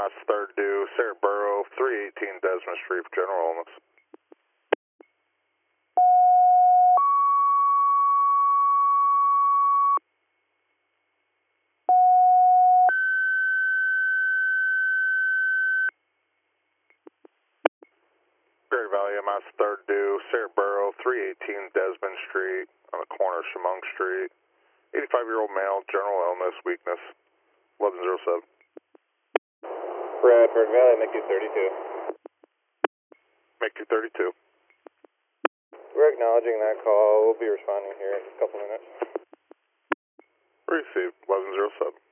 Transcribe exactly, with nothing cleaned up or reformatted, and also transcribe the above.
Mass third due, Cerebro, three eighteen Desmond Street for general illness. Great Valley, Mass third due, Cerebro, three eighteen Desmond Street on the corner of Chemung Street. eighty-five-year-old male, general illness, weakness, eleven oh seven. Bradford Valley, M Q thirty-two. M Q thirty-two. We're acknowledging that call. We'll be responding here in a couple minutes. Received, eleven oh seven.